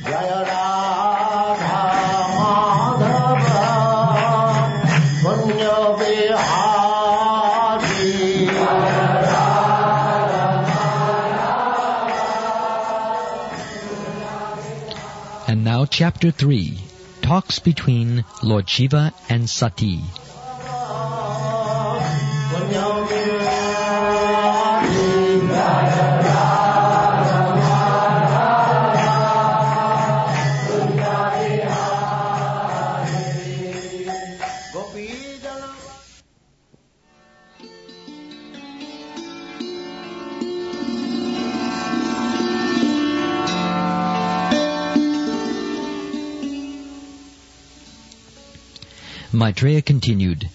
Jaya Radha Madhava Punya Vihari. And now Chapter 3, Talks between Lord Shiva and Sati. Maitreya continued,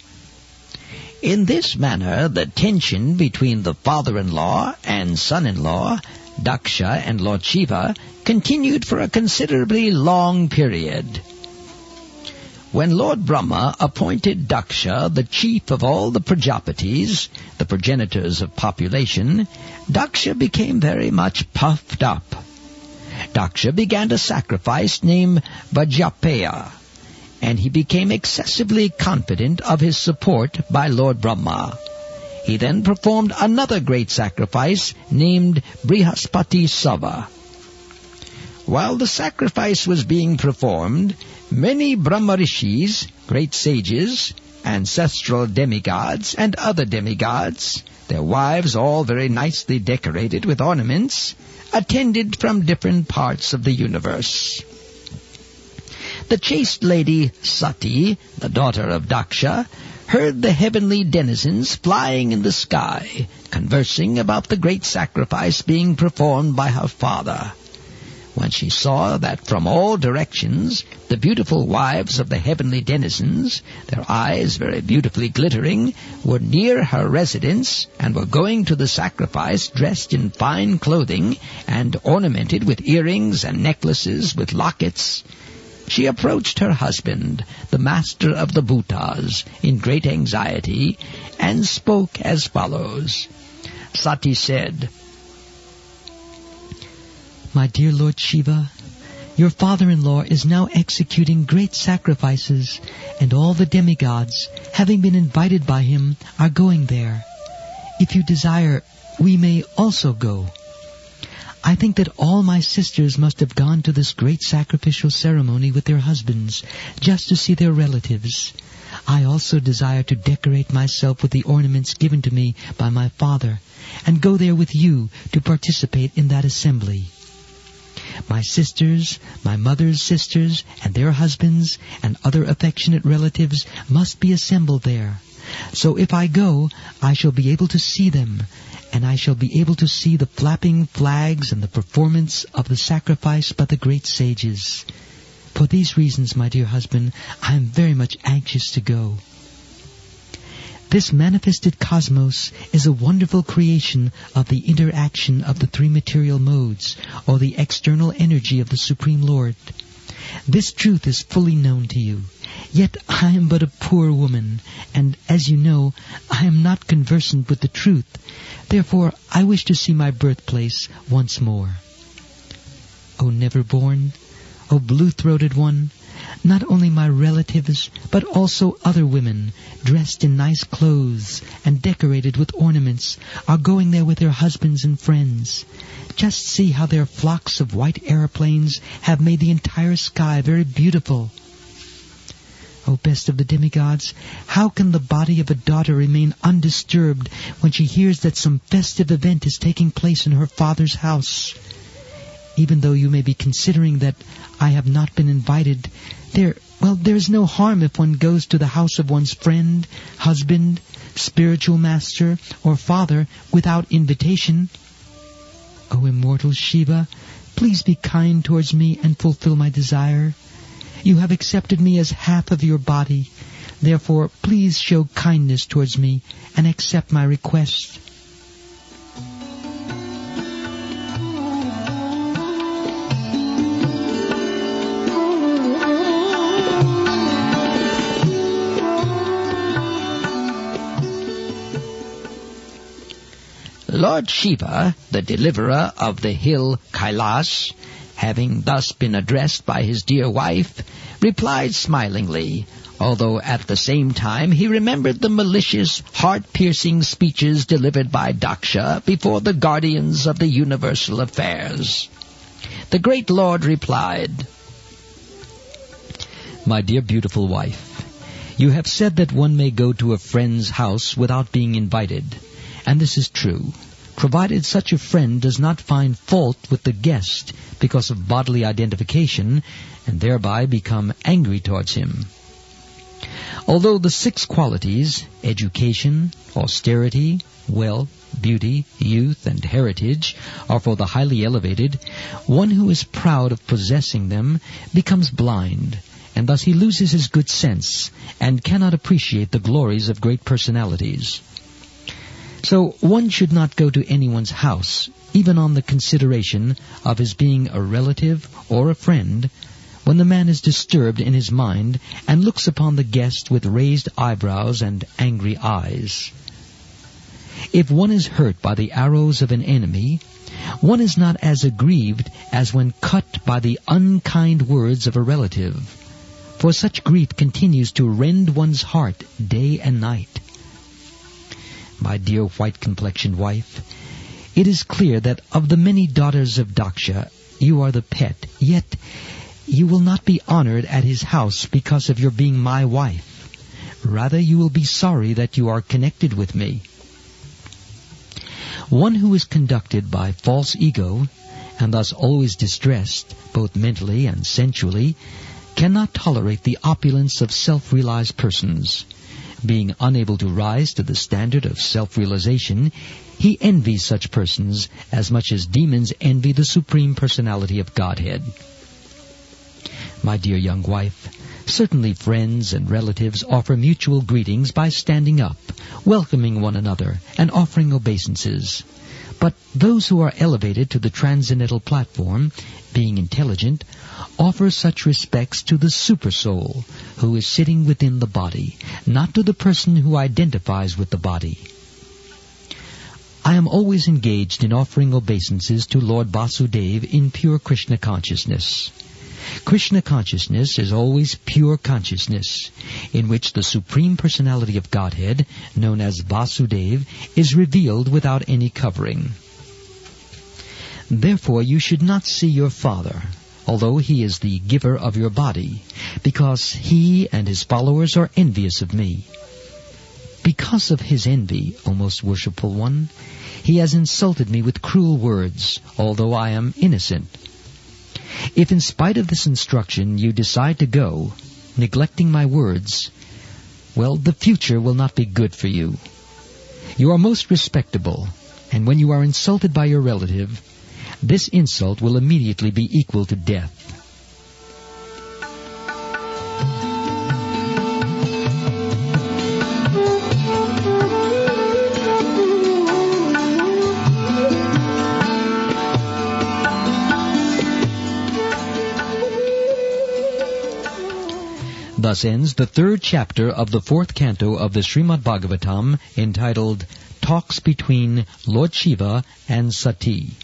In this manner, the tension between the father-in-law and son-in-law, Daksha and Lord Shiva, continued for a considerably long period. When Lord Brahma appointed Daksha the chief of all the Prajapatis, the progenitors of population, Daksha became very much puffed up. Daksha began a sacrifice named Vajapaya, and he became excessively confident of his support by Lord Brahma. He then performed another great sacrifice named Brihaspati Sava. While the sacrifice was being performed, many Brahma Rishis, great sages, ancestral demigods, and other demigods, their wives all very nicely decorated with ornaments, attended from different parts of the universe. The chaste lady Sati, the daughter of Daksha, heard the heavenly denizens flying in the sky, conversing about the great sacrifice being performed by her father. When she saw that from all directions the beautiful wives of the heavenly denizens, their eyes very beautifully glittering, were near her residence and were going to the sacrifice dressed in fine clothing and ornamented with earrings and necklaces with lockets, she approached her husband, the master of the Bhutas, in great anxiety, and spoke as follows. Sati said, My dear Lord Shiva, your father-in-law is now executing great sacrifices, and all the demigods, having been invited by him, are going there. If you desire, we may also go. I think that all my sisters must have gone to this great sacrificial ceremony with their husbands, just to see their relatives. I also desire to decorate myself with the ornaments given to me by my father, and go there with you to participate in that assembly. My sisters, my mother's sisters, and their husbands, and other affectionate relatives must be assembled there. So if I go, I shall be able to see them, and I shall be able to see the flapping flags and the performance of the sacrifice by the great sages. For these reasons, my dear husband, I am very much anxious to go. This manifested cosmos is a wonderful creation of the interaction of the three material modes, or the external energy of the Supreme Lord. This truth is fully known to you. Yet I am but a poor woman, and, as you know, I am not conversant with the truth. Therefore, I wish to see my birthplace once more. O never-born, O blue-throated one, not only my relatives, but also other women, dressed in nice clothes and decorated with ornaments, are going there with their husbands and friends. Just see how their flocks of white aeroplanes have made the entire sky very beautiful. O best of the demigods, how can the body of a daughter remain undisturbed when she hears that some festive event is taking place in her father's house? Even though you may be considering that I have not been invited, there is no harm if one goes to the house of one's friend, husband, spiritual master, or father without invitation. O immortal Shiva, please be kind towards me and fulfill my desire. You have accepted me as half of your body. Therefore, please show kindness towards me and accept my request. Lord Shiva, the deliverer of the hill Kailas, having thus been addressed by his dear wife, replied smilingly, although at the same time he remembered the malicious, heart-piercing speeches delivered by Daksha before the guardians of the universal affairs. The great lord replied, My dear beautiful wife, you have said that one may go to a friend's house without being invited, and this is true, provided such a friend does not find fault with the guest because of bodily identification and thereby become angry towards him. Although the 6 qualities, education, austerity, wealth, beauty, youth, and heritage, are for the highly elevated, one who is proud of possessing them becomes blind, and thus he loses his good sense and cannot appreciate the glories of great personalities. So one should not go to anyone's house, even on the consideration of his being a relative or a friend, when the man is disturbed in his mind and looks upon the guest with raised eyebrows and angry eyes. If one is hurt by the arrows of an enemy, one is not as aggrieved as when cut by the unkind words of a relative, for such grief continues to rend one's heart day and night. My dear white-complexioned wife, it is clear that of the many daughters of Daksha, you are the pet, yet you will not be honored at his house because of your being my wife. Rather, you will be sorry that you are connected with me. One who is conducted by false ego, and thus always distressed, both mentally and sensually, cannot tolerate the opulence of self-realized persons. Being unable to rise to the standard of self-realization, he envies such persons as much as demons envy the Supreme Personality of Godhead. My dear young wife, certainly friends and relatives offer mutual greetings by standing up, welcoming one another, and offering obeisances. But those who are elevated to the transcendental platform, being intelligent, offer such respects to the Supersoul, who is sitting within the body, not to the person who identifies with the body. I am always engaged in offering obeisances to Lord Vasudeva in pure Krishna consciousness. Krishna consciousness is always pure consciousness, in which the Supreme Personality of Godhead, known as Vasudeva, is revealed without any covering. Therefore you should not see your father, although he is the giver of your body, because he and his followers are envious of me. Because of his envy, O most worshipful one, he has insulted me with cruel words, although I am innocent. If in spite of this instruction you decide to go, neglecting my words, well, the future will not be good for you. You are most respectable, and when you are insulted by your relative, this insult will immediately be equal to death. Thus ends the 3rd chapter of the 4th canto of the Srimad Bhagavatam, entitled Talks Between Lord Shiva and Sati.